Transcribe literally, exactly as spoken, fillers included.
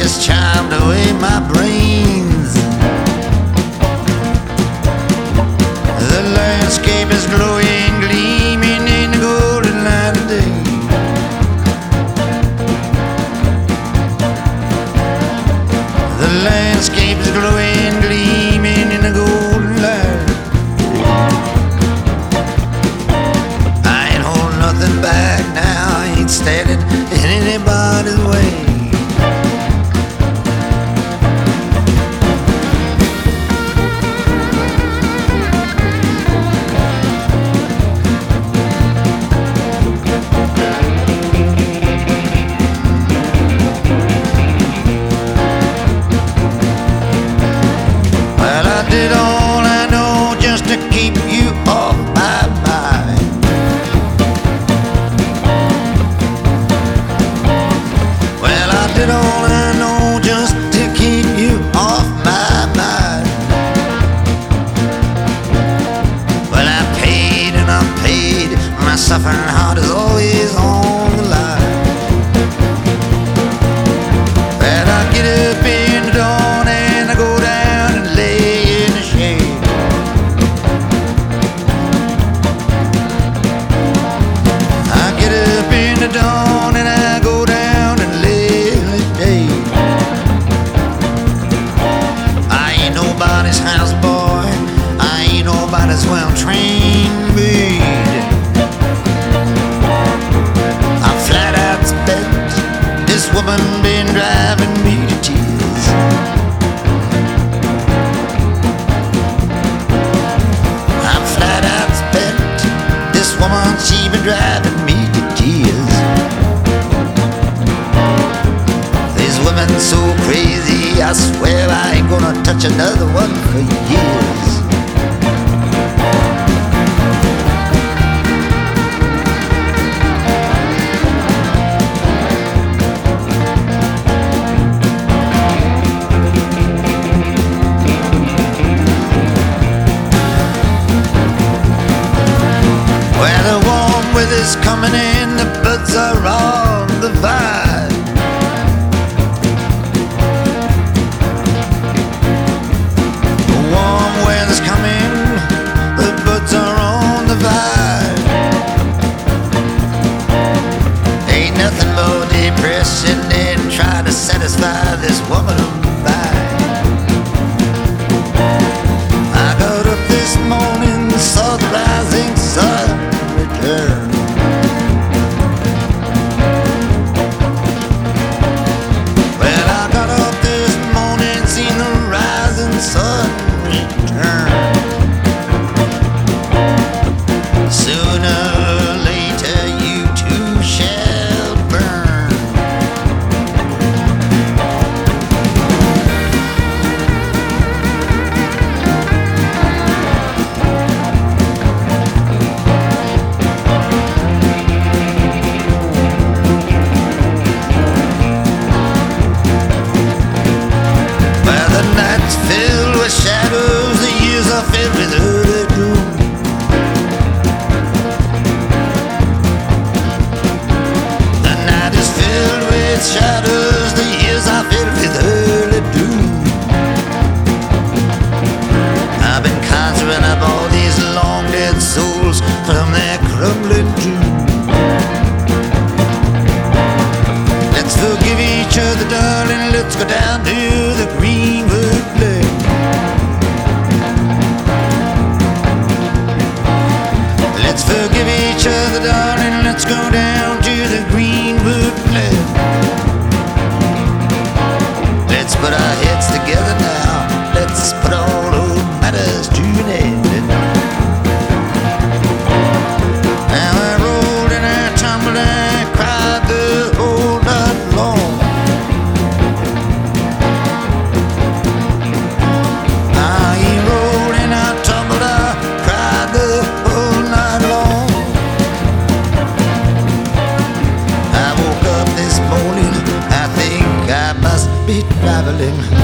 has charmed away my brains. The landscape is glowing, gleaming in the golden light of day. The landscape is glowing, gleaming in the golden light. I ain't holding nothing back now, I ain't standing in anybody's way. Did all I know just to keep you off my mind. Well, I did all I know just to keep you off my mind. Well, I paid and I paid, my suffering heart is always on the line. Well, I get up in the dawn and I go down and lay. Dawn and I go down and lay in the day. I ain't nobody's houseboy, I ain't nobody's well-trained maid. I'm flat out spent, this woman been driving me to tears. I'm flat out spent, this woman, she been driving me to tears. Women so crazy, I swear I ain't gonna touch another one for years. Well, the warm weather's coming in, the birds are on the vine. Ain't nothing more depressing than trying to satisfy this woman of mine. I got up this morning, saw the rising sun return. Well, I got up this morning, seen the rising sun return. Sooner or later you too shall burn. Well, the night's filled with shadows, the years are filled with early gloom. Shadows, the years are filled with early doom. I've been conjuring up all these long dead souls from their crumbling tomb. Let's forgive each other, darling, let's go down to the Greenwood Plain. Let's forgive each other, darling, let's go down to the Greenwood Plain. Let's put our heads together now, let's put all old matters to an end. Now I rolled and I tumbled and I cried the whole night long. I rolled and I tumbled, I cried the whole night long. I woke up this morning, I think I must be traveling.